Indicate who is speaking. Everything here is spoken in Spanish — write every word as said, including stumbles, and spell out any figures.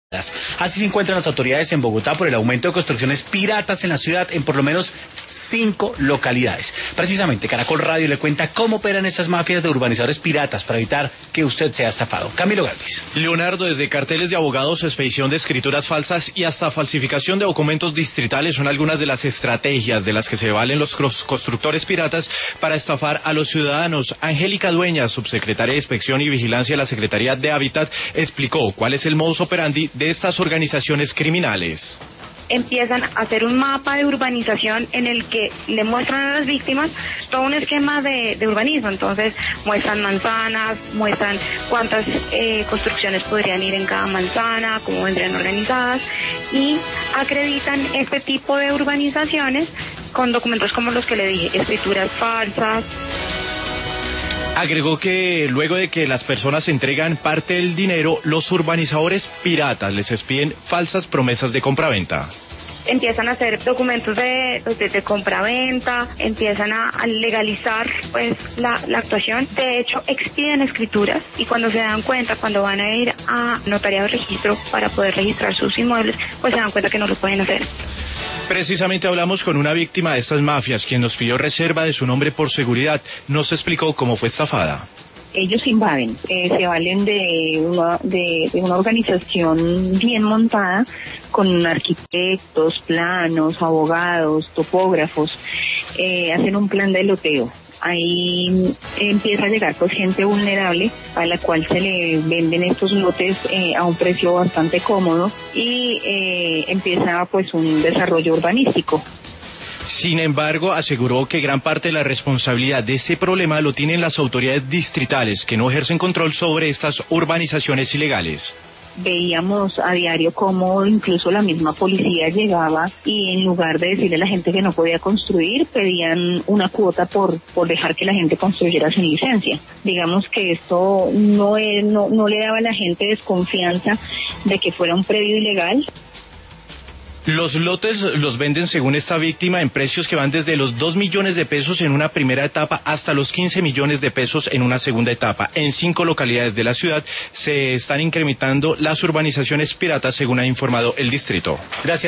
Speaker 1: Así se encuentran las autoridades en Bogotá por el aumento de construcciones piratas en la ciudad en por lo menos cinco localidades. Precisamente, Caracol Radio le cuenta cómo operan estas mafias de urbanizadores piratas para evitar que usted sea estafado. Camilo Galvis.
Speaker 2: Leonardo, desde carteles de abogados, expedición de escrituras falsas y hasta falsificación de documentos distritales son algunas de las estrategias de las que se valen los constructores piratas para estafar a los ciudadanos. Angélica Dueñas, subsecretaria de Inspección y Vigilancia de la Secretaría de Hábitat, explicó cuál es el modus operandi de estas organizaciones criminales.
Speaker 3: Empiezan a hacer un mapa de urbanización en el que le muestran a las víctimas todo un esquema de, de urbanismo. Entonces muestran manzanas, muestran cuántas eh, construcciones podrían ir en cada manzana, cómo vendrían organizadas, y acreditan este tipo de urbanizaciones con documentos como los que le dije, escrituras falsas.
Speaker 2: Agregó que luego de que las personas entregan parte del dinero, los urbanizadores piratas les expiden falsas promesas de compraventa.
Speaker 3: Empiezan a hacer documentos de, de, de compraventa, empiezan a, a legalizar pues la, la actuación. De hecho, expiden escrituras y cuando se dan cuenta, cuando van a ir a notariado de registro para poder registrar sus inmuebles, pues se dan cuenta que no lo pueden hacer.
Speaker 2: Precisamente hablamos con una víctima de estas mafias, quien nos pidió reserva de su nombre por seguridad. Nos explicó cómo fue estafada.
Speaker 4: Ellos invaden, eh, se valen de una, de, de una organización bien montada, con arquitectos, planos, abogados, topógrafos, eh, hacen un plan de loteo. Ahí empieza a llegar pues gente vulnerable a la cual se le venden estos lotes eh, a un precio bastante cómodo y eh, empieza pues un desarrollo urbanístico.
Speaker 2: Sin embargo, aseguró que gran parte de la responsabilidad de este problema lo tienen las autoridades distritales, que no ejercen control sobre estas urbanizaciones ilegales.
Speaker 4: Veíamos a diario cómo incluso la misma policía llegaba y en lugar de decirle a la gente que no podía construir, pedían una cuota por, por dejar que la gente construyera sin licencia. Digamos que esto no, es, no, no le daba a la gente desconfianza de que fuera un predio ilegal.
Speaker 2: Los lotes los venden, según esta víctima, en precios que van desde los dos millones de pesos en una primera etapa hasta los quince millones de pesos en una segunda etapa. En cinco localidades de la ciudad se están incrementando las urbanizaciones piratas, según ha informado el distrito.
Speaker 1: Gracias.